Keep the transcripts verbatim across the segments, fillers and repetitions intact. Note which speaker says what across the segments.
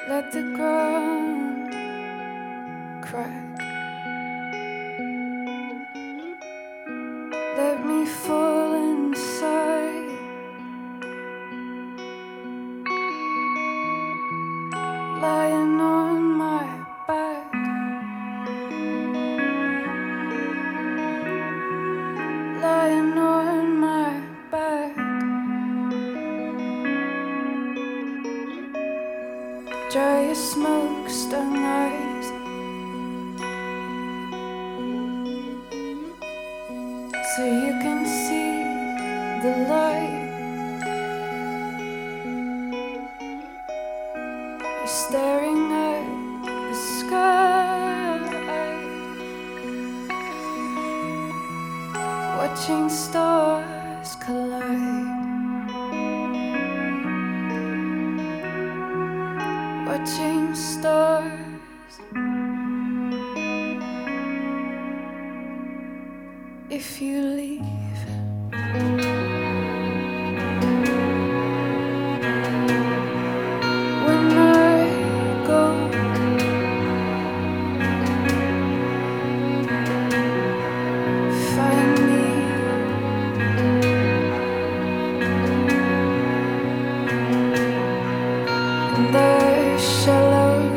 Speaker 1: Let the ground crack. Let me fall inside. Lying on my back. Lying on my back. Dry your smoke, stung eyes. So you can see the light. You're staring at the sky, watching stars collide. Watching stars. If you leave, when I go, find me in the shallows.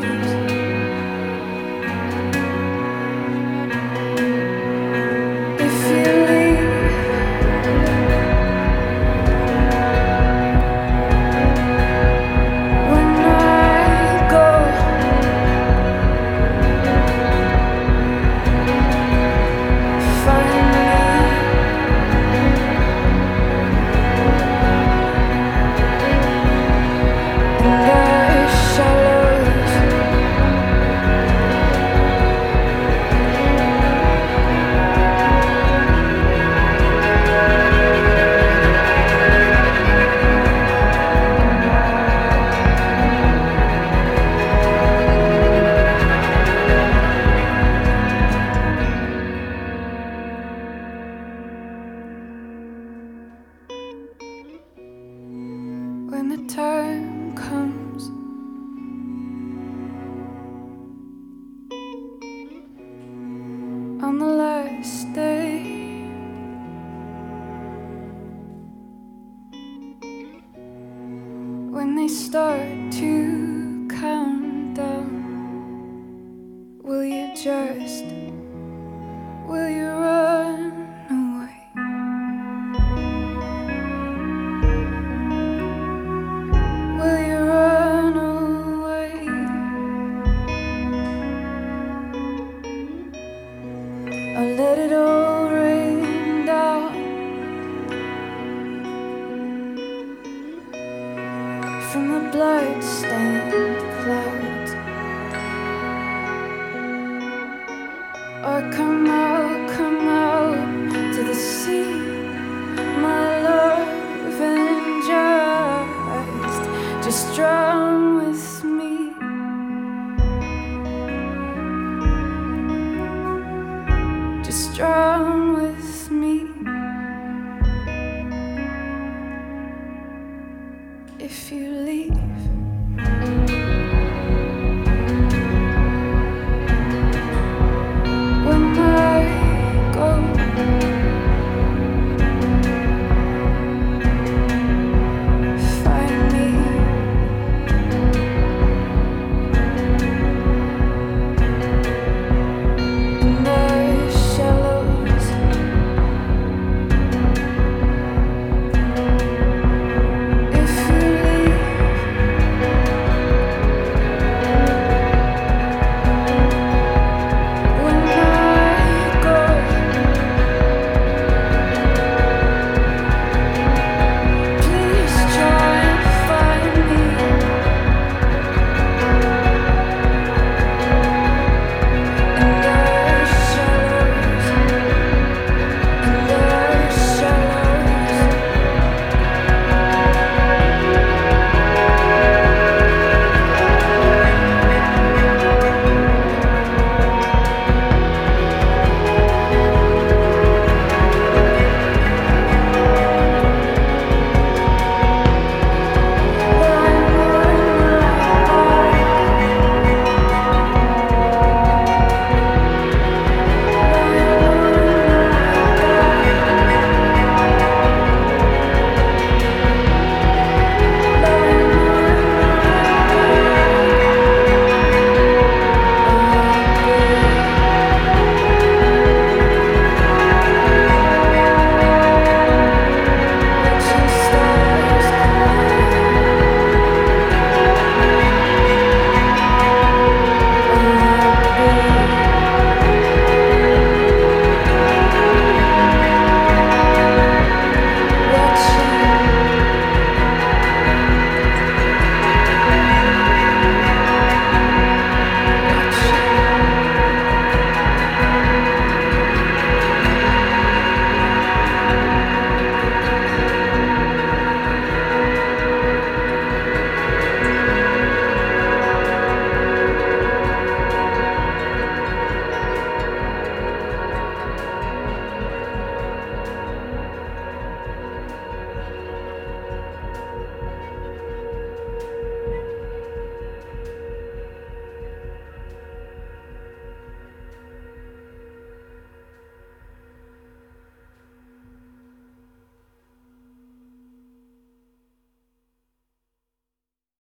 Speaker 1: When the time comes, on the last day, when they start to count down, will you just, will you run away? Will you run away? Or let it all rain down from the blood-stained clouds? Or come out, come out to the sea, my love, and just, just drown with me. Just drown with me. If you leave.